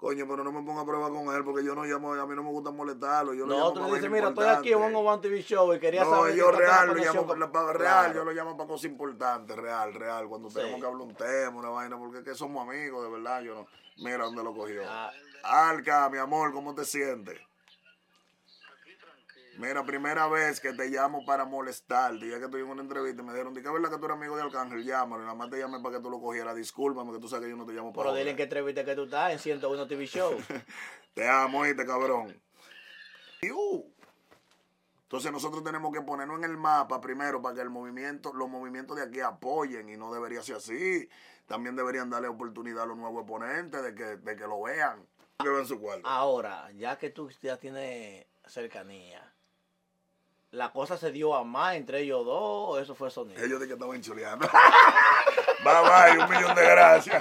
Coño, pero no me ponga a prueba con él porque yo no llamo, a mí no me gusta molestarlo. Yo lo No, llamo tú para le dices, vainas mira, estoy aquí en importantes. One TV Show y quería No, saber... yo si real, la lo llamo conexión para real, Claro. yo lo llamo para cosas importantes, real, cuando Sí. tenemos que hablar un tema, una vaina, porque es que somos amigos, de verdad, yo no... Mira dónde lo cogió. Ah. Alca, mi amor, ¿cómo te sientes? Mira, primera vez que te llamo para molestar. Dije que estoy en una entrevista y me dijeron, ¿qué es verdad que tú eres amigo de Arcángel? Llámalo. Y nada más te llamé para que tú lo cogieras. Discúlpame que tú sabes que yo no te llamo para Pero dile en qué entrevista que tú estás, en 101 TV Show. Te amo, oíste, cabrón. Entonces nosotros tenemos que ponernos en el mapa primero para que los movimientos de aquí apoyen y no debería ser así. También deberían darle oportunidad a los nuevos oponentes de que lo vean. Que vean su cuarto. Ahora, ya que tú ya tienes cercanía, ¿la cosa se dio a más entre ellos dos o eso fue sonido? Ellos de que estaban chuleando. Bye, 1.000.000 de gracias.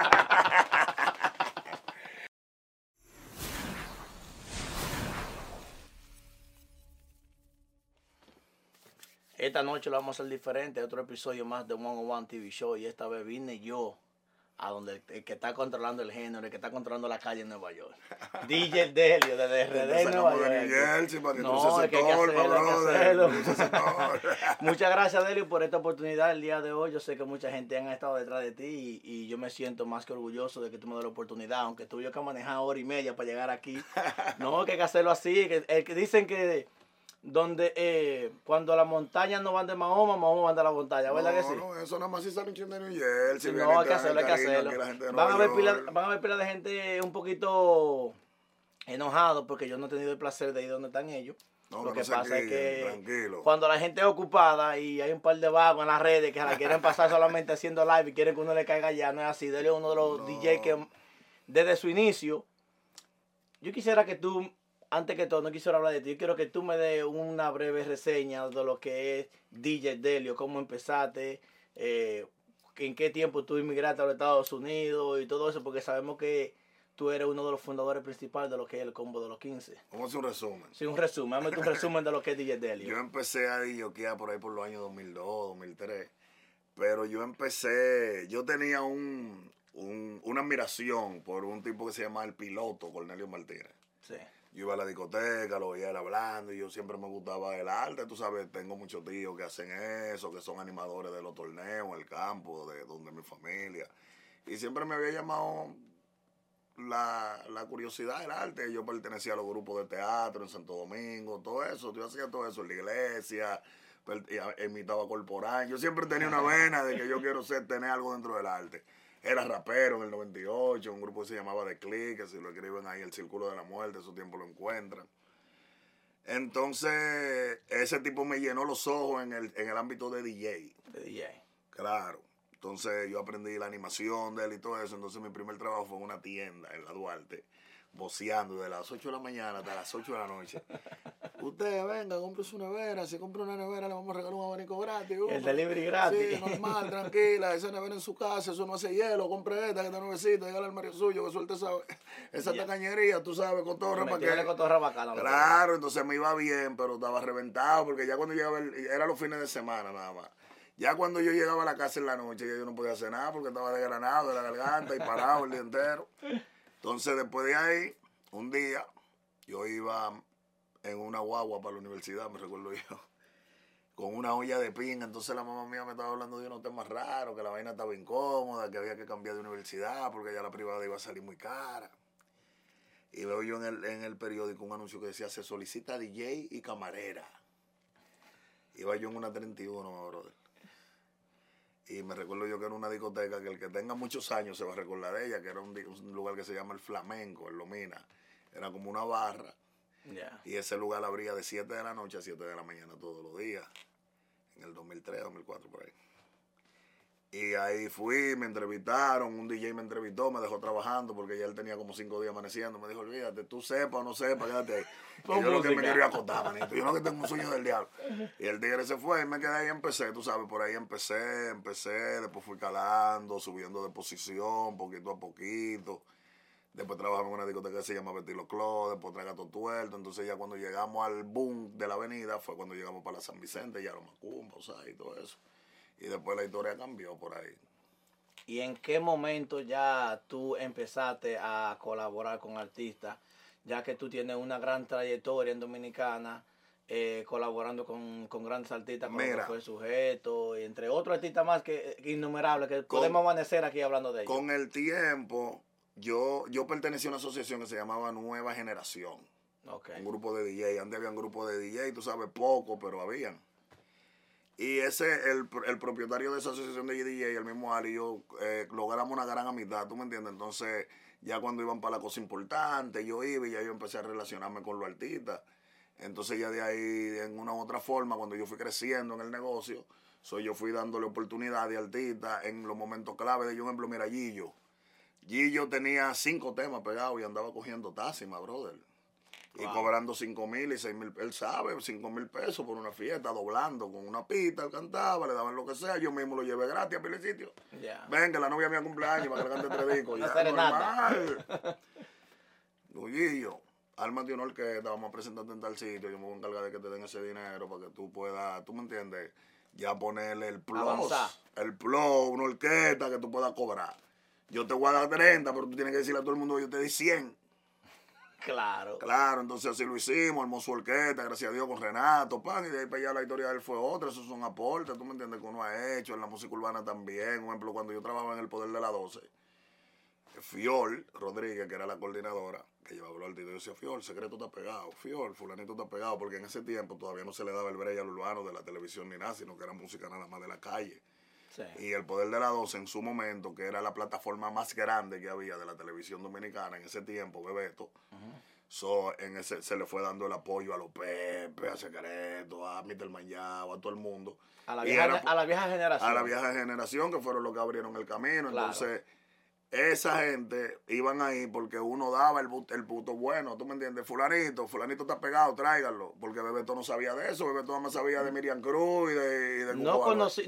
Esta noche lo vamos a hacer diferente, otro episodio más de 101 TV Show y esta vez vine yo a donde el que está controlando el género, el que está controlando la calle en Nueva York. DJ Delio, de RD Nueva York. De New Jersey, para que No, es que hay que hacerlo, hay que hacerlo. Muchas gracias, Delio, por esta oportunidad el día de hoy. Yo sé que mucha gente ha estado detrás de ti y yo me siento más que orgulloso de que tú me des la oportunidad, aunque tuve que manejar 1.5 horas para llegar aquí. No, que hay que hacerlo así. Que dicen que cuando las montañas no van de Mahoma, Mahoma van de la montaña, ¿verdad que sí? No, eso nada más si sale un chin de New Jersey. No, hay que hacerlo, hay que hacerlo. Van a ver pila de gente un poquito enojado porque yo no he tenido el placer de ir donde están ellos. No, Lo que no pasa es que tranquilo. cuando la gente es ocupada y hay un par de vagos en las redes que se la quieren pasar solamente haciendo live y quieren que uno le caiga allá, no es así. Dele uno de los DJs que desde su inicio, yo quisiera que tú, antes que todo, no quisiera hablar de ti, yo quiero que tú me des una breve reseña de lo que es DJ Delio, cómo empezaste, en qué tiempo tú inmigraste a los Estados Unidos y todo eso, porque sabemos que tú eres uno de los fundadores principales de lo que es el Combo de los 15. Vamos a hacer un resumen. Sí, un resumen. Dame un resumen de lo que es DJ Delio. Yo empecé a DJoquear por ahí por los años 2002, 2003. Pero yo tenía una admiración por un tipo que se llama El Piloto, Cornelio Martínez. Sí. Yo iba a la discoteca, lo veía él hablando y yo siempre me gustaba el arte. Tú sabes, tengo muchos tíos que hacen eso, que son animadores de los torneos, el campo, de donde mi familia. Y siempre me había llamado la curiosidad del arte. Yo pertenecía a los grupos de teatro en Santo Domingo, todo eso. Yo hacía todo eso en la iglesia, imitaba corporal. Yo siempre tenía una vena de que yo quiero tener algo dentro del arte. Era rapero en el 98, un grupo que se llamaba The Click, que si lo escriben ahí, El Círculo de la Muerte, esos tiempos lo encuentran. Entonces, ese tipo me llenó los ojos en el ámbito de DJ. De DJ. Claro. Entonces, yo aprendí la animación de él y todo eso. Entonces, mi primer trabajo fue en una tienda en la Duarte, voceando de las 8 de la mañana hasta las 8 de la noche. Usted venga, cómprese una nevera. Si compra una nevera, le vamos a regalar un abanico gratis. El delivery gratis. Sí, normal, tranquila. Esa nevera en su casa, eso no hace hielo. Compre esta que está nuevecita. Dígale al marido suyo que suelte esa tacañería, tú sabes, cotorra para que. Cotorra bacana. Claro, entonces me iba bien, pero estaba reventado porque ya cuando llegaba, era los fines de semana nada más. Ya cuando yo llegaba a la casa en la noche, ya yo no podía hacer nada porque estaba desgranado de la garganta y parado el día entero. Entonces, después de ahí, un día, yo iba en una guagua para la universidad, me recuerdo yo, con una olla de pinga. Entonces la mamá mía me estaba hablando de unos temas raros, que la vaina estaba incómoda, que había que cambiar de universidad porque ya la privada iba a salir muy cara. Y veo yo en el periódico un anuncio que decía, se solicita DJ y camarera. Iba yo en una 31, brother. Y me recuerdo yo que era una discoteca que el que tenga muchos años se va a recordar de ella, que era un lugar que se llama El Flamenco, en Lomina. Era como una barra. Yeah. Y ese lugar abría de 7 de la noche a 7 de la mañana todos los días. En el 2003, 2004, por ahí. Y ahí fui, me entrevistaron, un DJ me entrevistó, me dejó trabajando porque ya él tenía como 5 días amaneciendo. Me dijo, olvídate, tú sepas o no sepas, quédate ahí. Y yo lo que me quería acostar, manito. Yo lo que tengo un sueño del diablo. Y el tigre se fue y me quedé ahí y empecé, tú sabes, por ahí empecé, después fui calando, subiendo de posición, poquito a poquito. Después trabajamos en una discoteca que se llama Betilo Club, después Trae Gato Tuerto. Entonces ya cuando llegamos al boom de la avenida fue cuando llegamos para la San Vicente, ya los Macumba, o sea, y todo eso. Y después la historia cambió por ahí. ¿Y en qué momento ya tú empezaste a colaborar con artistas? Ya que tú tienes una gran trayectoria en Dominicana, colaborando con grandes artistas, como lo que Mira, fue El Sujeto, y entre otros artistas más que innumerables, que con, podemos amanecer aquí hablando de ellos. con el tiempo, yo pertenecí a una asociación que se llamaba Nueva Generación. Okay. Un grupo de DJ. Antes había un grupo de DJ, tú sabes, poco, pero habían. Y el propietario de esa asociación de DJ, el mismo Ali, y yo logramos una gran amistad, ¿tú me entiendes? Entonces, ya cuando iban para la cosa importante, yo iba y ya yo empecé a relacionarme con los artistas. Entonces, ya de ahí, en una u otra forma, cuando yo fui creciendo en el negocio, yo fui dándole oportunidad de artistas en los momentos clave de, yo, por ejemplo, mira, Gillo. Gillo tenía 5 temas pegados y andaba cogiendo tácima, brother. Y cobrando 5,000 y 6,000, él sabe, 5,000 pesos por una fiesta, doblando con una pista, él cantaba, le daban lo que sea, yo mismo lo llevé gratis a Pile Sitio. Yeah. Ven, que la novia mía cumpleaños para que le cante 3 discos. Una Ya, serenata. normal. Luguillo, ármate una orquesta, vamos a presentarte en tal sitio, yo me voy a encargar de que te den ese dinero para que tú puedas, tú me entiendes, ya ponerle el plus, avanzar. El plus, una orquesta que tú puedas cobrar. Yo te voy a dar 30, pero tú tienes que decirle a todo el mundo que yo te di 100. Claro. Claro, entonces así lo hicimos, armó su orquesta, gracias a Dios, con Renato, pan, y de ahí para allá la historia de él fue otra, esos son aportes, tú me entiendes, que uno ha hecho, en la música urbana también, por ejemplo, cuando yo trabajaba en El Poder de la 12, Fiol Rodríguez, que era la coordinadora, que llevaba los artistas, yo decía, Fiol, secreto está pegado, Fiol, fulanito está pegado, porque en ese tiempo todavía no se le daba el break al urbano de la televisión ni nada, sino que era música nada más de la calle. Sí. Y El Poder de la 12 en su momento, que era la plataforma más grande que había de la televisión dominicana en ese tiempo, Bebeto, se le fue dando el apoyo a los Pepe, a Secreto, a Mr. Mayao, a todo el mundo. A la vieja generación. A la vieja generación, que fueron los que abrieron el camino. Claro. Entonces, esa gente iban ahí porque uno daba el puto bueno, ¿tú me entiendes? Fulanito está pegado, tráiganlo. Porque Bebeto no sabía de eso, Bebeto nada más sabía de Miriam Cruz y de no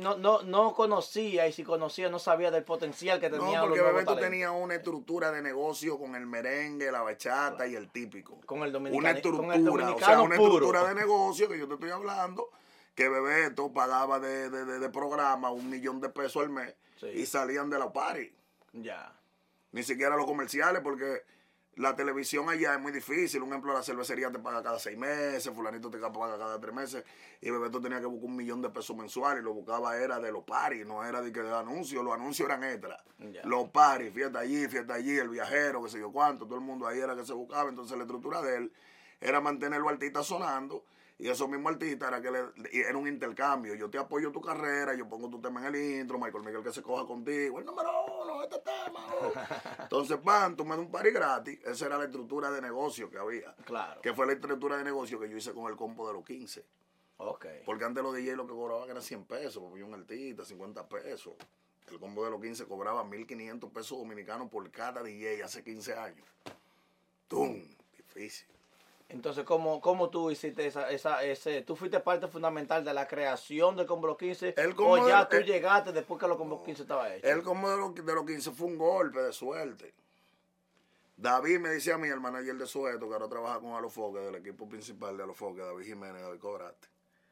conocía, y si conocía no sabía del potencial que tenía. No, porque Bebeto tenía una estructura de negocio con el merengue, la bachata y el típico. Con el dominicano. Una estructura, o sea, una estructura de negocio que yo te estoy hablando, que Bebeto pagaba de programa 1 millón de pesos al mes, sí, y salían de la party. Ya. Ni siquiera los comerciales, porque la televisión allá es muy difícil. Un ejemplo, la cervecería te paga cada 6 meses, fulanito te paga cada 3 meses, y Bebeto tenía que buscar 1 millón de pesos mensuales, y lo buscaba era de los paris, no era de que de anuncios, los anuncios eran extra. Yeah. Los paris, fiesta allí, el viajero, qué sé yo cuánto, todo el mundo ahí era que se buscaba. Entonces la estructura de él era mantener los artistas sonando, y esos mismos artistas era un intercambio. Yo te apoyo tu carrera, yo pongo tu tema en el intro, Michael Miguel que se coja contigo, el número 1, este tema. Entonces, tú me das un party gratis. Esa era la estructura de negocio que había. Claro. Que fue la estructura de negocio que yo hice con el combo de los 15. Okay. Porque antes los DJ lo que cobraban eran 100 pesos, porque un artista, 50 pesos. El combo de los 15 cobraba 1.500 pesos dominicanos por cada DJ hace 15 años. ¡Tum! Difícil. Entonces, ¿cómo tú hiciste tú fuiste parte fundamental de la creación del Combo de los 15? ¿O ya tú llegaste después que los Combo 15 estaba hecho? El Combo de los 15 fue un golpe de suerte. David me decía a mí, el manager de Sujeto, que ahora trabaja con Alofoque, del equipo principal de Alofoque, David Jiménez, David Cobrate.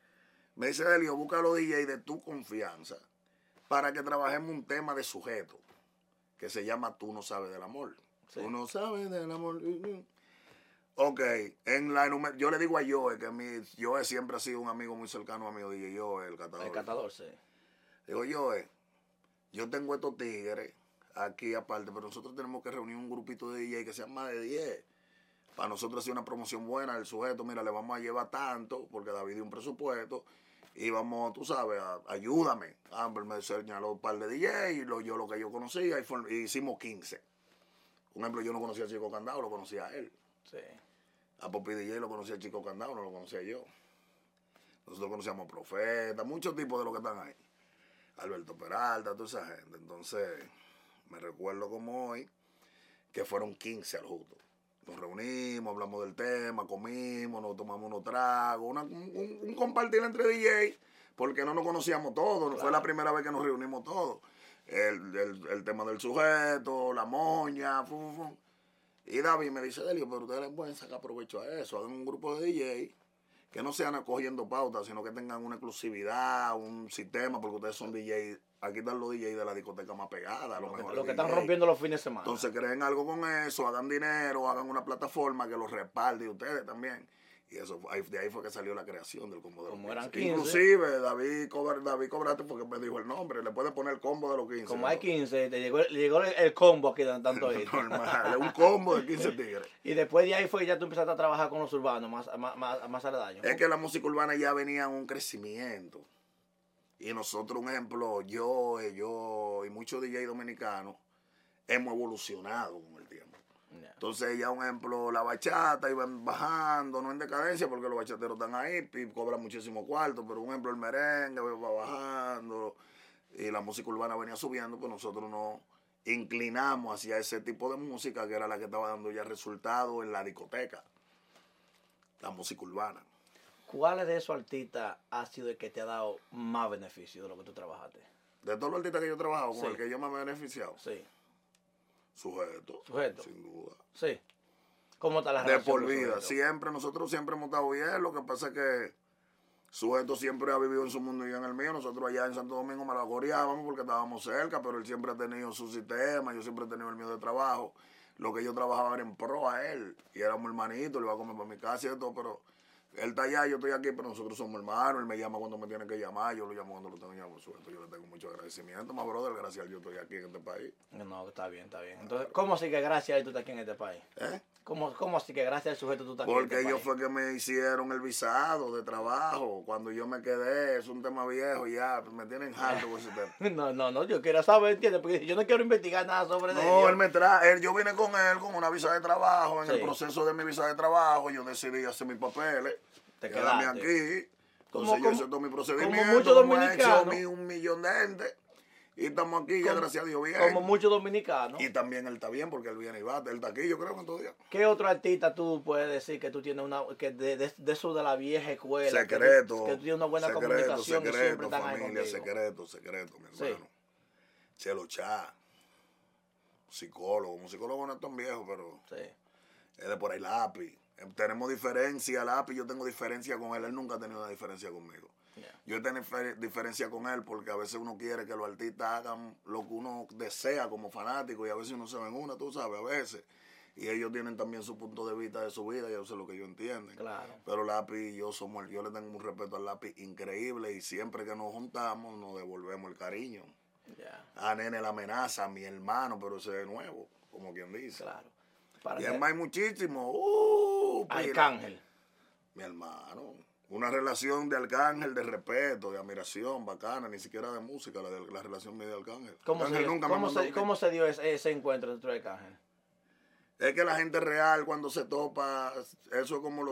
Me dice, Delio, busca a los DJ de tu confianza para que trabajemos un tema de Sujeto, que se llama Tú no sabes del amor. Sí. Tú no sabes del amor. Ok, yo le digo a Joe, que Joe siempre ha sido un amigo muy cercano a mí, DJ Joe, el catador. El catador, sí. Digo, Joe, yo tengo estos tigres aquí aparte, pero nosotros tenemos que reunir un grupito de DJ que sean más de 10. Para nosotros hacer una promoción buena del Sujeto, mira, le vamos a llevar tanto, porque David dio un presupuesto, y vamos, tú sabes, ayúdame. Amber me señaló un par de DJ, y yo lo que yo conocía, y hicimos 15. Por ejemplo, yo no conocía a Chico Candado, lo conocía a él. Sí. A Popi DJ lo conocía a Chico Candado, no lo conocía yo. Nosotros conocíamos a Profeta, muchos tipos de los que están ahí. Alberto Peralta, toda esa gente. Entonces, me recuerdo como hoy, que fueron 15 al justo. Nos reunimos, hablamos del tema, comimos, nos tomamos unos tragos, un compartir entre DJ, porque no nos conocíamos todos. Claro. Fue la primera vez que nos reunimos todos. El tema del Sujeto, la moña, Y David me dice, Delio, pero ustedes les pueden sacar provecho a eso. Hagan un grupo de DJ que no sean cogiendo pautas, sino que tengan una exclusividad, un sistema, porque ustedes son DJ. Aquí están los DJ de la discoteca más pegada, Los que están rompiendo los fines de semana. Entonces creen algo con eso, hagan dinero, hagan una plataforma que los respalde y ustedes también. Y eso de ahí fue que salió la creación del combo de los 15. Eran 15. Inclusive David Cobrate porque me dijo el nombre, le puede poner el combo de los 15. Como hay 15, le llegó el combo aquí de tanto ahí. Normal, es un combo de 15 tigres. Y después de ahí fue que ya tú empezaste a trabajar con los urbanos, más aledaños. Es que la música urbana ya venía en un crecimiento. Y nosotros, un ejemplo, yo y muchos DJ dominicanos hemos evolucionado con el tiempo. Yeah. Entonces ya, un ejemplo, la bachata iba bajando, no en decadencia porque los bachateros están ahí y cobran muchísimo cuarto, pero un ejemplo el merengue va bajando y la música urbana venía subiendo, pues nosotros nos inclinamos hacia ese tipo de música que era la que estaba dando ya resultados en la discoteca, la música urbana. ¿Cuál de esos artistas ha sido el que te ha dado más beneficio de lo que tú trabajaste? De todos los artistas que yo he trabajado, con el que yo me he beneficiado. Sí. Sujeto. Sin duda. Sí. ¿Cómo está la relación? De por vida. Sujeto? Nosotros siempre hemos estado bien. Lo que pasa es que Sujeto siempre ha vivido en su mundo y yo en el mío. Nosotros allá en Santo Domingo me la goreábamos porque estábamos cerca, pero él siempre ha tenido su sistema. Yo siempre he tenido el mío de trabajo. Lo que yo trabajaba era en pro a él. Y éramos hermanitos, le iba a comer para mi casa y todo, pero él está allá, yo estoy aquí, pero nosotros somos hermanos. Él me llama cuando me tiene que llamar, yo lo llamo cuando lo tengo que llamar. Sujeto, yo le tengo mucho agradecimiento, más brother, gracias a él yo estoy aquí en este país. No, está bien. Entonces, ¿cómo así que gracias a él tú estás aquí en este país? ¿Cómo así que gracias al sujeto tú estás aquí en este país? Porque ellos fue que me hicieron el visado de trabajo. Cuando yo me quedé, es un tema viejo ya, me tienen harto por ese tema. No, yo quiero saber, ¿entiendes? Porque yo no quiero investigar nada sobre él. No, él me trae, yo vine con él con una visa de trabajo. En el proceso de mi visa de trabajo, yo decidí hacer mis papeles. Te quedaste aquí. Entonces yo hice todo mi procedimiento. Como muchos dominicanos. Hecho 1 millón de gente. Y estamos aquí, ya gracias a Dios, bien. Como muchos dominicanos. Y también él está bien porque él viene y va. Él está aquí, yo creo que en todo día. ¿Qué otro artista tú puedes decir que tú tienes que de eso de la vieja escuela? Secreto. Que tú tienes una buena comunicación y siempre están familia, ahí contigo. Secreto, mi hermano. Sí. Chelo Chá. Psicólogo. Un psicólogo no es tan viejo, pero sí. Es de por ahí Lápiz. Tenemos diferencia, Lápiz, yo tengo diferencia con él no ha tenido una diferencia conmigo. Yeah. Yo tengo diferencia con él porque a veces uno quiere que los artistas hagan lo que uno desea como fanático y a veces uno se ve en una, tú sabes, a veces. Y ellos tienen también su punto de vista de su vida y eso es lo que ellos entienden. Claro. Pero Lápiz y yo le tengo un respeto al Lápiz increíble y siempre que nos juntamos nos devolvemos el cariño. Yeah. A Nene la amenaza, a mi hermano, pero ese es nuevo, como quien dice. Claro. Y además hay muchísimo. Arcángel. Mi hermano. Una relación de Arcángel, de respeto, de admiración, bacana, ni siquiera de música, la relación mía de Arcángel. ¿Cómo se dio ese encuentro dentro de Arcángel? Es que la gente real cuando se topa, eso es como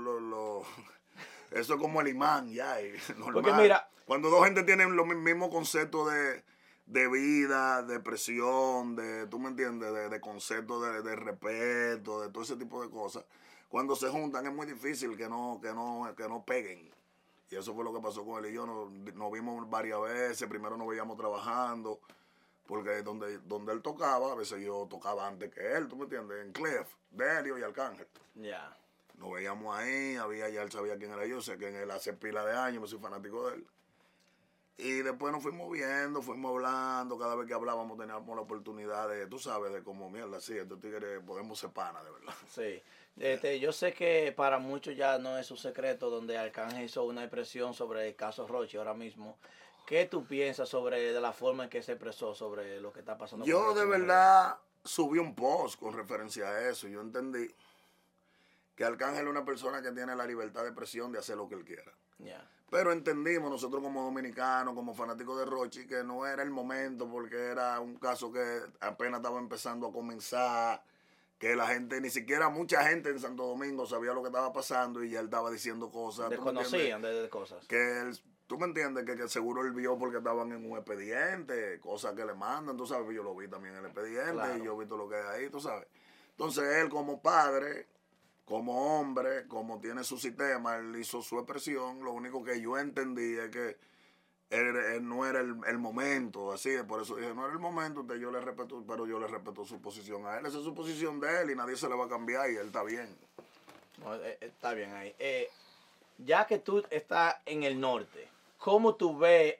eso es como el imán, ya, normal. Porque mira, cuando dos gente tienen los mismos conceptos de vida, de presión, tú me entiendes, de concepto de respeto, de todo ese tipo de cosas. Cuando se juntan es muy difícil que no peguen. Y eso fue lo que pasó con él y yo. Nos vimos varias veces, primero nos veíamos trabajando, porque donde él tocaba, a veces yo tocaba antes que él, ¿tú me entiendes? En Clef, Delio y Arcángel. Ya. Yeah. Nos veíamos ahí, ya él sabía quién era yo, sé que él hace pila de años, me soy fanático de él. Y después nos fuimos viendo, fuimos hablando, cada vez que hablábamos teníamos la oportunidad de, tú sabes, de como mierda, sí, estos tigres podemos ser panas, de verdad. Sí, yo sé que para muchos ya no es un secreto donde Arcángel hizo una expresión sobre el caso Rochi ahora mismo. ¿Qué tú piensas de la forma en que se expresó sobre lo que está pasando? Yo de verdad subí un post con referencia a eso, yo entendí que Arcángel es una persona que tiene la libertad de expresión de hacer lo que él quiera. Yeah. Pero entendimos nosotros como dominicanos, como fanáticos de Rochi, que no era el momento porque era un caso que apenas estaba empezando a comenzar, que la gente, ni siquiera mucha gente en Santo Domingo sabía lo que estaba pasando y ya él estaba diciendo cosas. Desconocían de cosas. Tú me entiendes que seguro él vio porque estaban en un expediente, cosas que le mandan, tú sabes, yo lo vi también en el expediente, claro. Y yo vi todo lo que hay ahí, tú sabes. Entonces él como padre, como hombre, como tiene su sistema, él hizo su expresión. Lo único que yo entendí es que él no era el momento, así, por eso dije, no era el momento, entonces yo le respeto, pero yo le respeto su posición a él. Esa es su posición de él y nadie se le va a cambiar y él está bien. No, está bien ahí. ya que tú estás en el norte, ¿cómo tú ves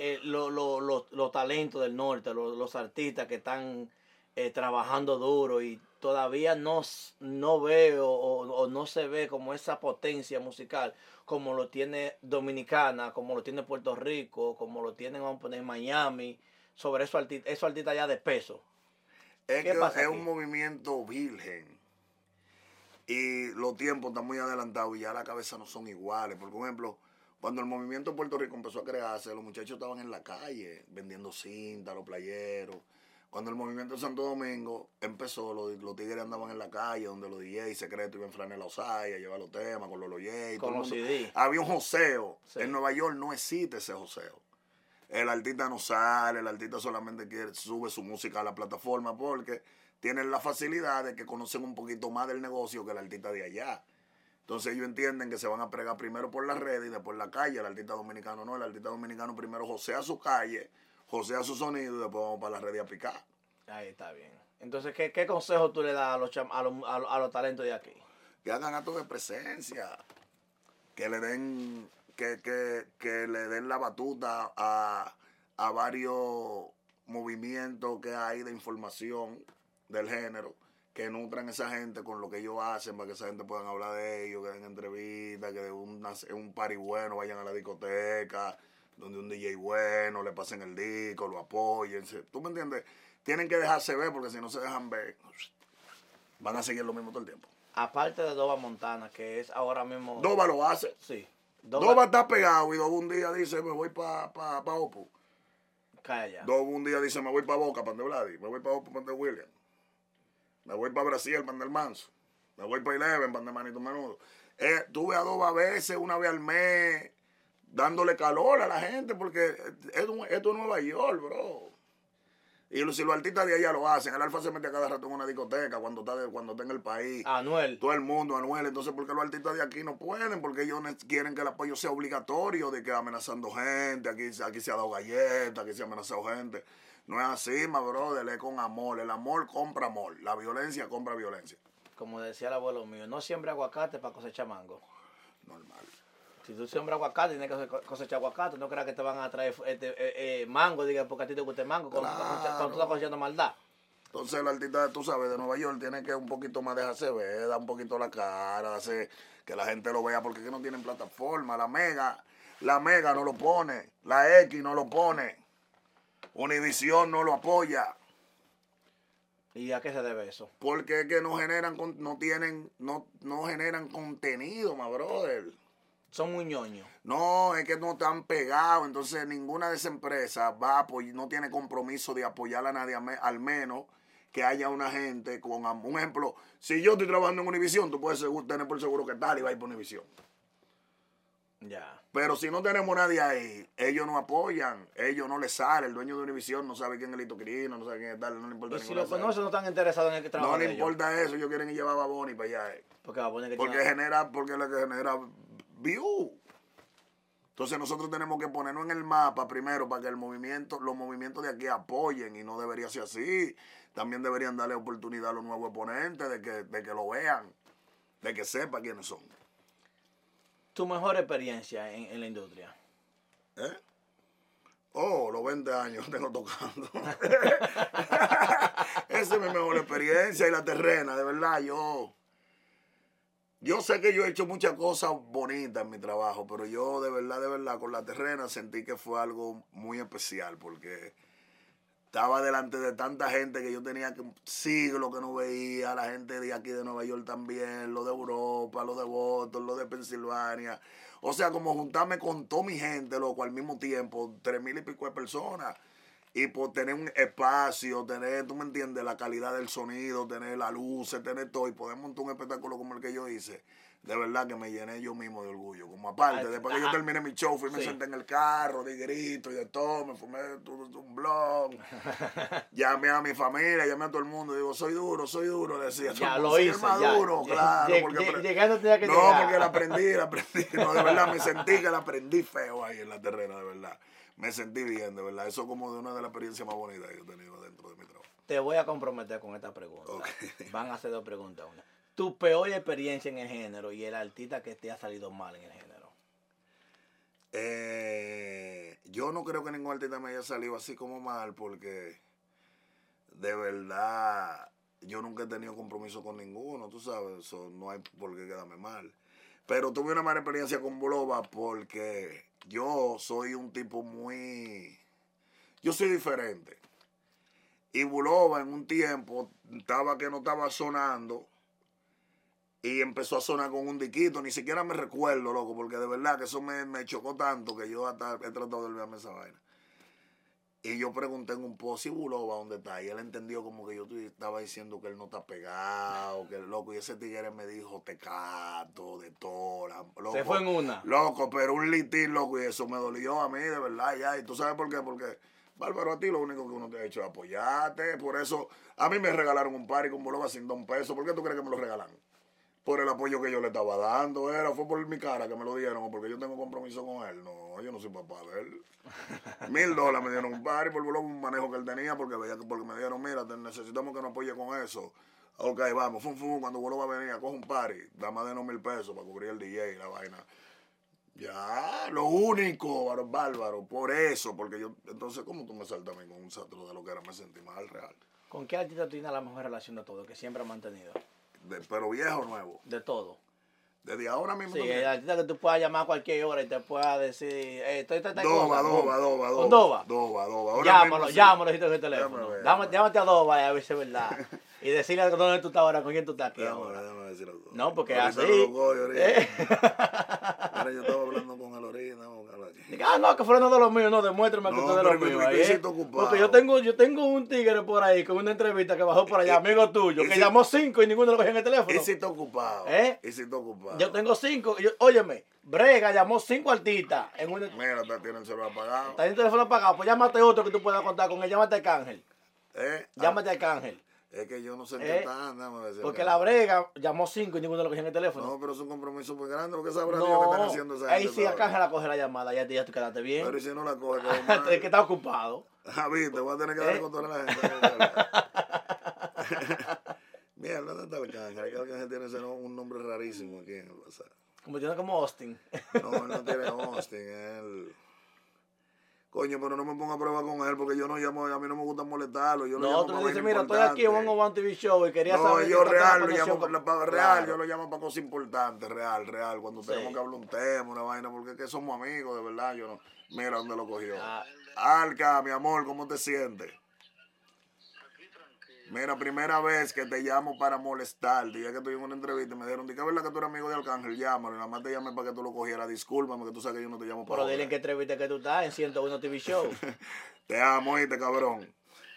los talentos del norte, los artistas que están trabajando duro y todavía no veo o no se ve como esa potencia musical como lo tiene Dominicana, como lo tiene Puerto Rico, como lo tienen, vamos a poner, Miami, sobre esos artistas ya de peso? Es ¿Qué que pasa es aquí? un movimiento virgen. Y los tiempos están muy adelantados y ya las cabezas no son iguales. Por ejemplo, cuando el movimiento de Puerto Rico empezó a crearse, los muchachos estaban en la calle vendiendo cinta, los playeros. Cuando el movimiento de Santo Domingo empezó, los tigres andaban en la calle, donde los DJs secretos iban a franela Osaya, llevar los temas con los J. Con los CD. Había un joseo. Sí. En Nueva York no existe ese joseo. El artista no sale, el artista solamente sube su música a la plataforma porque tienen la facilidad de que conocen un poquito más del negocio que el artista de allá. Entonces ellos entienden que se van a pregar primero por las redes y después en la calle. El artista dominicano no, el artista dominicano primero josea su calle, josea su sonido y después vamos para las redes a picar. Ahí está bien. Entonces, ¿qué consejo tú le das a los talentos de aquí? Que hagan actos de presencia, que le den, que le den la batuta a varios movimientos que hay de información del género, que nutran a esa gente con lo que ellos hacen para que esa gente puedan hablar de ellos, que den entrevistas, que de un party bueno vayan a la discoteca, donde un DJ bueno, le pasen el disco, lo apoyen. ¿Tú me entiendes? Tienen que dejarse ver porque si no se dejan ver, van a seguir lo mismo todo el tiempo. Aparte de Doba Montana, que es ahora mismo... Doba lo hace. Sí. Doba está pegado y Doba un día dice, me voy para Opu. Calla. Doba un día dice, me voy para Boca, pan de Vladi. Me voy para Opu, pan de William. Me voy para Brasil, pan del Manso. Me voy para Eleven, pan de Manito Menudo. Tuve a Doba a veces, una vez al mes, dándole calor a la gente porque esto es Nueva York, bro. Y si los artistas de allá lo hacen, el Alfa se mete a cada rato en una discoteca cuando está en el país. Anuel. Todo el mundo, Anuel. Entonces, ¿por qué los artistas de aquí no pueden? Porque ellos quieren que el apoyo sea obligatorio, de que amenazando gente, aquí se ha dado galletas, aquí se ha amenazado gente. No es así, ma brother, es con amor. El amor compra amor, la violencia compra violencia. Como decía el abuelo mío, no siembra aguacate para cosechar mango. Normal. Si tú siembras aguacate, tienes que cosechar aguacate. No creas que te van a traer mango, diga, porque a ti te gusta el mango, cuando tú estás cosechando maldad. Entonces el artista, tú sabes, de Nueva York tiene que un poquito más dejarse ver, dar un poquito la cara, hacer que la gente lo vea, porque es que no tienen plataforma. La Mega no lo pone, la X no lo pone, Univision no lo apoya. ¿Y a qué se debe eso? Porque es que no generan contenido, my brother. Son muy ñoños. No, es que no están pegados, entonces ninguna de esas empresas va a apoyar, no tiene compromiso de apoyar a nadie, al menos que haya una gente con un ejemplo. Si yo estoy trabajando en Univision, tú puedes tener por seguro que tal y va a ir por Univision. Ya. Pero si no tenemos nadie ahí, ellos no apoyan, ellos no les sale, el dueño de Univision no sabe quién es Lito Quirino, no sabe quién es tal, no le importa. Y si lo conocen, no están interesados en el que trabaja. No le importa eso, ellos quieren llevar a Baboni para allá. Porque Baboni que porque es lo que genera view. Entonces nosotros tenemos que ponernos en el mapa primero para que los movimientos de aquí apoyen, y no debería ser así. También deberían darle oportunidad a los nuevos exponentes de que lo vean, de que sepan quiénes son. ¿Tu mejor experiencia en la industria? Los 20 años tengo tocando. Esa es mi mejor experiencia, y la terrena, de verdad, yo sé que yo he hecho muchas cosas bonitas en mi trabajo, pero yo de verdad, con la terrena sentí que fue algo muy especial, porque estaba delante de tanta gente que yo tenía siglos que no veía, la gente de aquí de Nueva York también, lo de Europa, lo de Boston, lo de Pensilvania. O sea, como juntarme con toda mi gente, loco, al mismo tiempo, 3,000 y pico de personas. Y por tener un espacio, tú me entiendes, la calidad del sonido, tener la luz, tener todo, y poder montar un espectáculo como el que yo hice, de verdad que me llené yo mismo de orgullo. Como aparte, después que yo terminé mi show, me senté en el carro, di grito y de todo, me fumé un blog, llamé a mi familia, llamé a todo el mundo, digo, soy duro, decía. Ya lo hice, maduro, ya. claro. Llegando tenía que llegar. No, porque la aprendí, no, de verdad, me sentí que la aprendí feo ahí en la terrena, de verdad. Me sentí bien, de verdad. Eso como de una de las experiencias más bonitas que yo he tenido dentro de mi trabajo. Te voy a comprometer con esta pregunta. Okay. Van a ser 2 preguntas. Una. Tu peor experiencia en el género y el artista que te ha salido mal en el género. Yo no creo que ningún artista me haya salido así como mal, porque de verdad yo nunca he tenido compromiso con ninguno, tú sabes, so, no hay por qué quedarme mal. Pero tuve una mala experiencia con Buloba porque yo soy un tipo yo soy diferente. Y Buloba en un tiempo que no estaba sonando y empezó a sonar con un diquito. Ni siquiera me recuerdo, loco, porque de verdad que eso me chocó tanto que yo hasta he tratado de olvidarme esa vaina. Y yo pregunté en un post, ¿y Buloba dónde está? Y él entendió como que yo estaba diciendo que él no está pegado, que el loco. Y ese tigre me dijo tecato, de tola, loco. Se fue en una. Loco, pero un litín, loco, y eso me dolió a mí, de verdad, ya. Y tú sabes por qué, porque, Bárbaro, a ti lo único que uno te ha hecho es apoyarte. Por eso, a mí me regalaron un party con Buloba sin $1. ¿Por qué tú crees que me lo regalaron? Por el apoyo que yo le estaba dando, fue por mi cara que me lo dieron, o porque yo tengo compromiso con él. No, yo no soy papá de él. $1,000 me dieron un party por un manejo que él tenía, porque me dijeron, mira, necesitamos que nos apoye con eso. Ok, vamos, cuando Buloba venía, coge un party, dame de $1,000 para cubrir el DJ y la vaina. Ya, lo único, bárbaro, por eso, porque yo, entonces, ¿cómo tú me saltas a mí con un satro de lo que era? Me sentí mal, real. ¿Con qué artista tú tienes la mejor relación de todo, que siempre ha mantenido? Pero viejo o nuevo. De todo. Desde ahora mismo. Sí, el artista que tú puedas llamar a cualquier hora y te pueda decir, estoy Doba. ¿Con Doba? Doba. Llámalo, en el teléfono. Llámate a Doba y a ver si es verdad. Y decirle dónde tú estás ahora, con quién tú estás aquí ahora. Déjame decir algo. No, porque ahorita así. Ahora yo estaba hablando con el orina. No, que fueron de los míos, no, demuéstrame que usted de los míos. Porque yo tengo un tigre por ahí con una entrevista que bajó por allá, amigo tuyo, que llamó 5 y ninguno lo cogió en el teléfono. ¿Y si está ocupado? ¿Y si está ocupado? Yo tengo 5. Óyeme, Brega llamó 5 artistas. Mira, tiene el celular apagado. Está en el teléfono apagado, pues llámate otro que tú puedas contar con él, llámate a Arcángel. Llámate a Arcángel. Es que yo no sé en qué está, porque la Brega llamó 5 y ninguno lo cogió en el teléfono. No, pero es un compromiso muy grande, porque sabrá Dios que están haciendo esa gente. Ahí sí Arcángel la coge la llamada, ya tú quedaste bien. Pero si no la coge, es que está ocupado. Viste, voy a tener que darle con toda la gente. Mierda, ¿dónde está Arcángel? Arcángel tiene un nombre rarísimo aquí en el WhatsApp. Como Austin. No, él no tiene Austin, él... Coño, pero no me ponga a prueba con él, porque yo no llamo, a mí no me gusta molestarlo. Yo no, tú le dices, mira, estoy aquí en One TV Show y quería saber... No, yo real, lo llamo, yo lo llamo para cosas importantes, real, cuando tenemos que hablar un tema, una vaina, porque es que somos amigos, de verdad, yo no... Mira dónde lo cogió. Alca, mi amor, ¿cómo te sientes? Mira, primera vez que te llamo para molestar. Dije que estoy en una entrevista y me dijeron, ¿es verdad que tú eres amigo de Arcángel? Llámalo. Y nada más te llamé para que tú lo cogieras. Discúlpame, que tú sabes que yo no te llamo para... Pero dile en qué entrevista que tú estás, en 101 TV Show. Te amo, oíste, cabrón.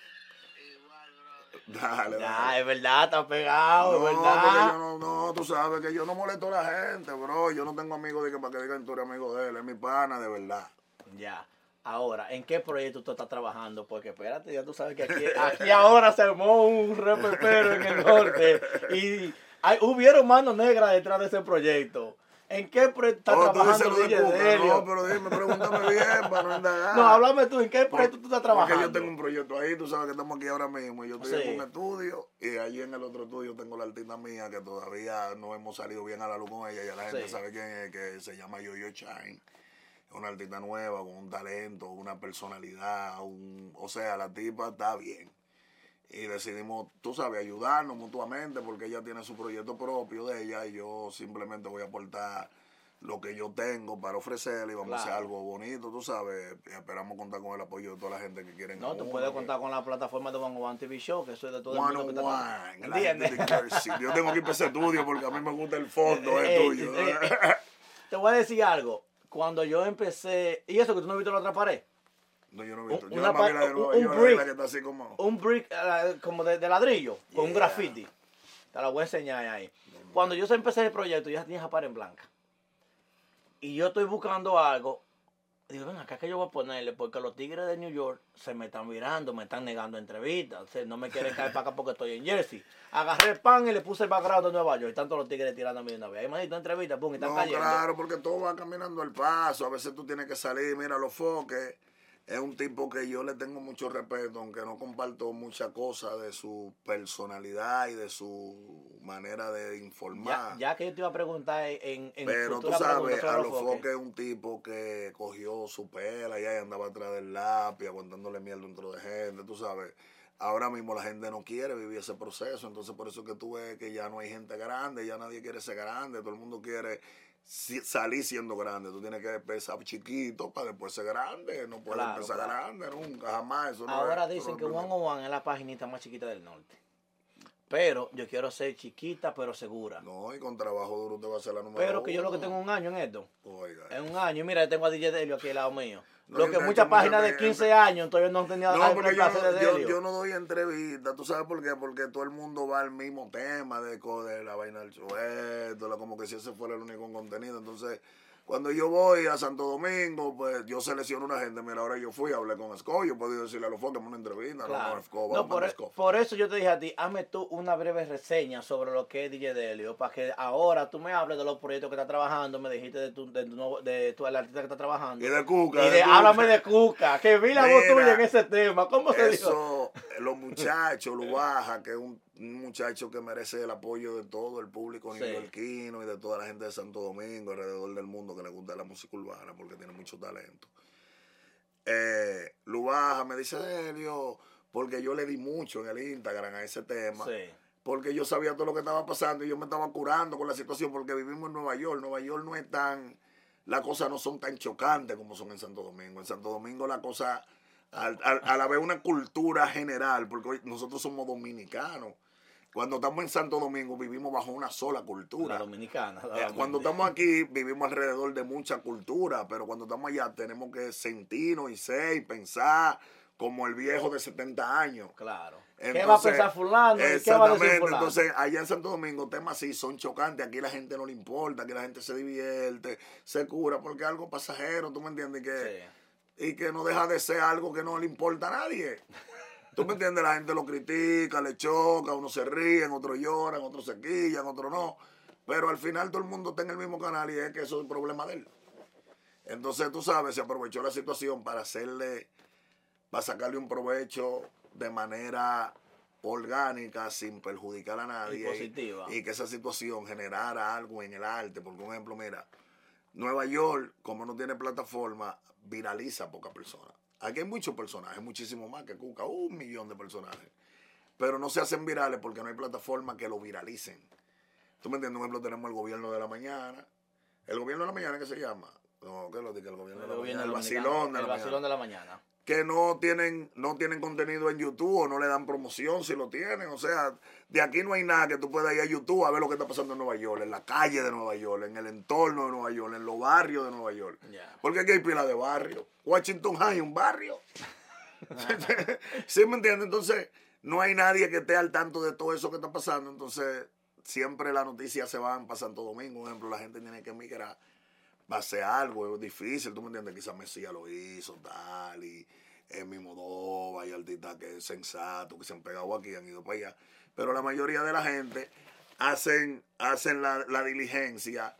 Dale. Es verdad, está pegado, es verdad. No, tú sabes que yo no molesto a la gente, bro. Yo no tengo amigos de que para que digan tú eres amigo de él. Es mi pana, de verdad. Ya. Ahora, ¿en qué proyecto tú estás trabajando? Porque espérate, ya tú sabes que aquí ahora se armó un repepero en el norte y hubieron manos negras detrás de ese proyecto. ¿En qué proyecto estás trabajando, DJ Delio? No, pero dime, pregúntame bien para no indagar. No, háblame tú, ¿en qué proyecto tú estás trabajando? Porque yo tengo un proyecto ahí, tú sabes que estamos aquí ahora mismo y yo estoy en un estudio y allí en el otro estudio tengo la artista mía que todavía no hemos salido bien a la luz con ella, ya la gente sabe quién es, que se llama Yo-Yo Shine. Una artista nueva, con un talento, una personalidad, o sea, la tipa está bien. Y decidimos, tú sabes, ayudarnos mutuamente porque ella tiene su proyecto propio de ella y yo simplemente voy a aportar lo que yo tengo para ofrecerle y vamos a hacer algo bonito, tú sabes. Y esperamos contar con el apoyo de toda la gente que quiere. No, tú puedes contar con la plataforma de One TV Show, que eso es de todo el mundo que está... ¿Entiendes? Yo tengo que ir para ese estudio porque a mí me gusta el fondo, es tuyo. Te voy a decir algo. Cuando yo empecé... ¿Y eso que tú no viste la otra pared? No, yo no he visto. Un brick como de ladrillo, con un graffiti. Te la voy a enseñar ahí. Cuando yo empecé el proyecto, ya tenía esa pared en blanca. Y yo estoy buscando algo. Digo, ven acá que yo voy a ponerle, porque los tigres de New York se me están mirando, me están negando entrevistas. O sea, no me quieren caer para acá porque estoy en Jersey. Agarré el pan y le puse el background de Nueva York. Y están todos los tigres tirando a mí de una vez. Ahí me diste entrevista, pum, y están cayendo. Claro, porque todo va caminando al paso. A veces tú tienes que salir, mira los foques. es un tipo que yo le tengo mucho respeto, aunque no comparto muchas cosas de su personalidad y de su manera de informar. Ya que yo te iba a preguntar en Pero tú futura pregunta sabes, sobre a los lo foques. Foque es un tipo que cogió su pela y ahí andaba atrás del lápiz, aguantándole mierda dentro de gente, tú sabes. Ahora mismo la gente no quiere vivir ese proceso, entonces por eso es que tú ves que ya no hay gente grande, ya nadie quiere ser grande, todo el mundo quiere salir siendo grande. Tú tienes que empezar chiquito para después ser grande, no puedes Claro, empezar claro. grande nunca, jamás. Eso Ahora no es dicen lo que primero. 101 es la paginita más chiquita del norte. Pero yo quiero ser chiquita pero segura. No, y con trabajo duro te va a hacer la número Pero que yo lo que uno. tengo un año en esto. Oiga. En un año. Mira, yo tengo a DJ Delio aquí al lado mío. No, Lo yo que te he muchas hecho mucha páginas de gente. 15 años todavía no han tenido No, el porque placer de Delio. yo no doy entrevistas, ¿tú sabes por qué? Porque todo el mundo va al mismo tema de la vaina del chueto, como que si ese fuera el único contenido. Entonces, cuando yo voy a Santo Domingo, pues yo selecciono una gente. Mira, ahora yo fui, hablé con Escobar, yo puedo decirle a los foques una entrevista, Claro. no, Escobar, No, vamos a Escobar. por eso yo te dije a ti, hazme tú una breve reseña sobre lo que es DJ Delio, para que ahora tú me hables de los proyectos que estás trabajando, me dijiste de tu el artista que está trabajando. Y de Cuca. Y háblame de Cuca, que vi la voz tuya en ese tema. ¿Cómo se dijo? Eso, los muchachos, Lubaja, que es un muchacho que merece el apoyo de todo el público neoyorquino y de toda la gente de Santo Domingo, alrededor del mundo que le gusta la música urbana porque tiene mucho talento. Lubaja me dice, Delio, porque yo le di mucho en el Instagram a ese tema. Sí. Porque yo sabía todo lo que estaba pasando y yo me estaba curando con la situación porque vivimos en Nueva York. Nueva York no es tan, las cosas no son tan chocantes como son en Santo Domingo. En Santo Domingo la cosa, a la vez una cultura general, porque hoy nosotros somos dominicanos. Cuando estamos en Santo Domingo vivimos bajo una sola cultura. La dominicana. Cuando estamos aquí vivimos alrededor de mucha cultura, pero cuando estamos allá tenemos que sentirnos y ser y pensar como el viejo de 70 años. Claro. Entonces, ¿qué va a pensar fulano? ¿Y qué va a decir fulano? Entonces, allá en Santo Domingo temas así son chocantes. Aquí la gente no le importa, aquí la gente se divierte, se cura, porque es algo pasajero, ¿tú me entiendes? Y que no deja de ser algo que no le importa a nadie. ¿Tú me entiendes? La gente lo critica, le choca, unos se ríen, otros lloran, otros se quillan, otros no. Pero al final todo el mundo está en el mismo canal y es que eso es el problema de él. Entonces, tú sabes, se aprovechó la situación para sacarle un provecho de manera orgánica, sin perjudicar a nadie. Y positiva. Y que esa situación generara algo en el arte. Por ejemplo, mira, Nueva York, como no tiene plataforma, viraliza a pocas personas. Aquí hay muchos personajes, muchísimo más que Cuca, 1 millón de personajes. Pero no se hacen virales porque no hay plataforma que lo viralicen. ¿Tú me entiendes? Por ejemplo, tenemos el gobierno de la mañana. ¿El gobierno de la mañana qué se llama? No, ¿qué lo dice el gobierno de la mañana? El vacilón de la mañana. Que no tienen contenido en YouTube o no le dan promoción si lo tienen. O sea, de aquí no hay nada que tú puedas ir a YouTube a ver lo que está pasando en Nueva York, en la calle de Nueva York, en el entorno de Nueva York, en los barrios de Nueva York. Yeah. Porque aquí hay pila de barrios. Washington High, un barrio. ¿Sí me entiendes? Entonces, no hay nadie que esté al tanto de todo eso que está pasando. Entonces, siempre las noticias se van para Santo Domingo. Por ejemplo, la gente tiene que emigrar. Va a ser algo, es difícil, ¿tú me entiendes? Quizás Mesías lo hizo, tal, y el mismo Dova, y artistas que es sensato, que se han pegado aquí, han ido para allá. Pero la mayoría de la gente hacen la diligencia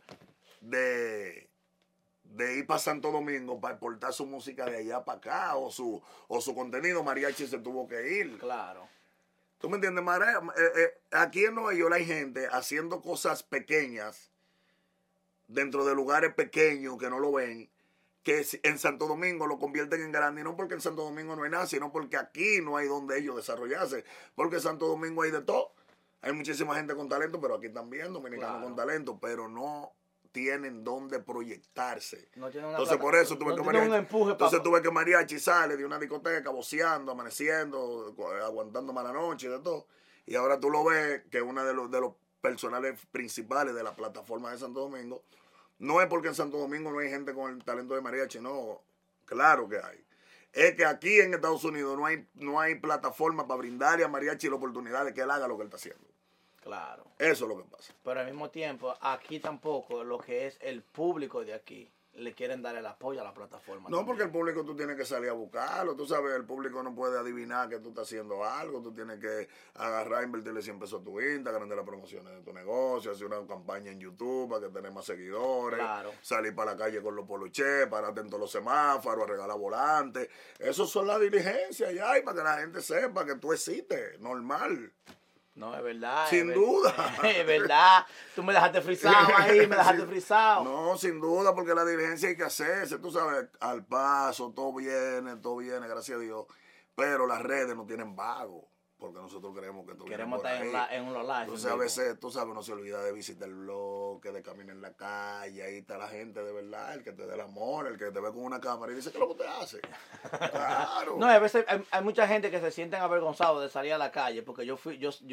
de ir para Santo Domingo para exportar su música de allá para acá, o su contenido. Mariachi se tuvo que ir. Claro. ¿Tú me entiendes? Aquí en Nueva York hay gente haciendo cosas pequeñas, dentro de lugares pequeños que no lo ven, que en Santo Domingo lo convierten en grande, y no porque en Santo Domingo no hay nada, sino porque aquí no hay donde ellos desarrollarse, porque en Santo Domingo hay de todo, hay muchísima gente con talento, pero aquí también dominicanos con talento, pero no tienen donde proyectarse. No tienen una entonces por eso tuve que Mariachi sale de una discoteca voceando, amaneciendo, aguantando mala noche, de todo, y ahora tú lo ves que uno de los personales principales de la plataforma de Santo Domingo. No es porque en Santo Domingo no hay gente con el talento de mariachi, no, claro que hay. Es que aquí en Estados Unidos no hay plataforma para brindarle a mariachi la oportunidad de que él haga lo que él está haciendo. Claro. Eso es lo que pasa. Pero al mismo tiempo, aquí tampoco lo que es el público de aquí le quieren dar el apoyo a la plataforma. No, también. porque el público tú tienes que salir a buscarlo. Tú sabes, el público no puede adivinar que tú estás haciendo algo. Tú tienes que agarrar, invertirle 100 pesos a tu Instagram, de las promociones de tu negocio, hacer una campaña en YouTube para que tengas más seguidores. Claro. Salir para la calle con los poloches, pararte en todos los semáforos, a regalar volantes. Eso son las diligencias ya, y para que la gente sepa que tú existes, normal. No, es verdad. Sin duda. Es verdad. Tú me dejaste frisado ahí, me dejaste frisado. No, sin duda, porque la diligencia hay que hacerse. Tú sabes, al paso, todo viene, gracias a Dios. Pero las redes no tienen vago, porque nosotros creemos que todo Queremos viene por estar ahí. en los lives. Entonces, a veces, tú sabes, uno se olvida de visitar el bloque, de caminar en la calle. Ahí está la gente de verdad, el que te dé el amor, el que te ve con una cámara y dice, ¿qué es lo que usted hace? Claro. No, a veces hay mucha gente que se sienten avergonzados de salir a la calle, porque yo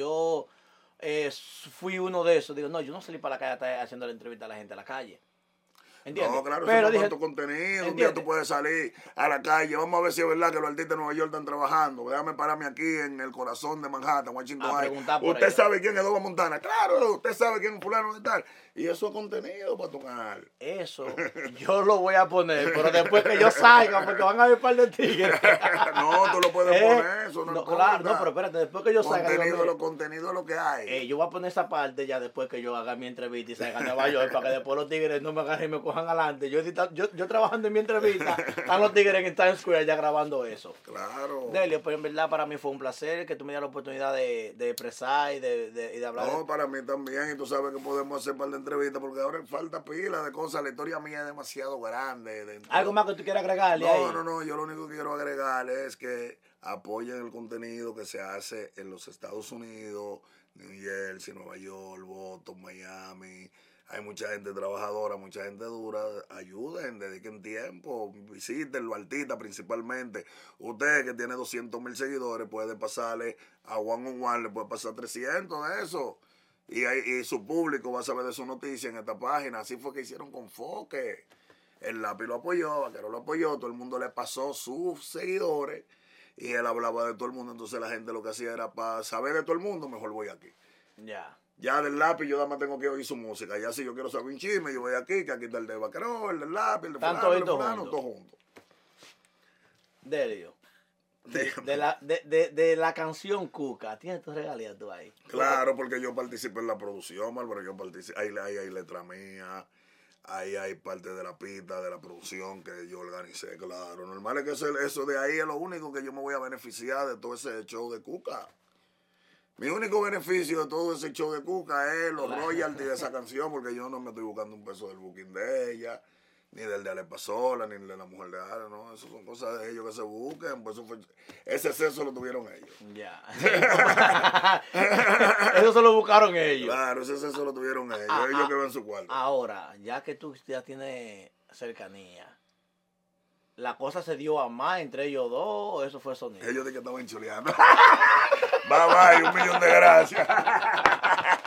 fui uno de esos. Digo, no, yo no salí para la calle a estar haciendo la entrevista a la gente a la calle. ¿Entiendes? No, claro, pero eso dije, es tu contenido. ¿entiendes? Un día tú puedes salir a la calle. Vamos a ver si es verdad que los artistas de Nueva York están trabajando. Déjame pararme aquí en el corazón de Manhattan, Washington High. Preguntar por Usted ellos. sabe quién es Doba Montana. Claro, usted sabe quién es fulano de tal. Y eso es contenido para tu canal. Eso yo lo voy a poner, pero después que yo salga, porque van a haber un par de tigres. No, tú lo puedes poner, eso no importa. Claro, no, pero espérate, después que yo salga. Contenido es lo que hay. Yo voy a poner esa parte ya después que yo haga mi entrevista y salga a Nueva York, para que después los tigres no me agarren y me cojan adelante. Yo trabajando en mi entrevista, están los tigres en Times Square ya grabando eso. Claro. Delio, pues en verdad para mí fue un placer que tú me dieras la oportunidad de expresar y de hablar. No, para mí también, y tú sabes que podemos hacer un par de entrevistas, porque ahora falta pila de cosas. La historia mía es demasiado grande. ¿Algo más que tú quieras agregarle ahí? No, yo lo único que quiero agregar es que apoyen el contenido que se hace en los Estados Unidos, New Jersey, Nueva York, Boston, Miami. Hay mucha gente trabajadora, mucha gente dura. Ayuden, dediquen tiempo, visiten los artistas principalmente. Usted que tiene 200,000 seguidores puede pasarle a One on One, le puede pasar 300 de eso. Y su público va a saber de su noticia en esta página. Así fue que hicieron con Foque. El Lápiz lo apoyó, Vaquero lo apoyó, todo el mundo le pasó sus seguidores y él hablaba de todo el mundo. Entonces la gente lo que hacía era, para saber de todo el mundo, mejor voy aquí. Ya. Ya del Lápiz yo nada más tengo que oír su música. Ya si yo quiero saber un chisme, yo voy aquí, que aquí está el de Vaquero, el del Lápiz, el de fulano, el de fulano, todos juntos. Delio. De la canción Cuca, ¿tienes tus regalías tú ahí? Claro, porque yo participé en la producción, porque yo participé, ahí hay letra mía, ahí hay parte de la pista, de la producción que yo organicé, claro. Normal es que eso de ahí es lo único que yo me voy a beneficiar de todo ese show de Cuca. Mi único beneficio de todo ese show de Cuca es los royalties de esa canción, porque yo no me estoy buscando un peso del booking de ella, ni del de Alepa Sola, ni del de la mujer de Ale, no, eso son cosas de ellos que se busquen, pues ese exceso lo tuvieron ellos. Ya. Eso se lo buscaron ellos. Claro, ese exceso lo tuvieron ellos que ven su cuarto. Ahora, ya que tú ya tienes cercanía, ¿la cosa se dio a más entre ellos dos o eso fue sonido? Ellos de que estaban chuleando. Bye, 1 millón de gracias.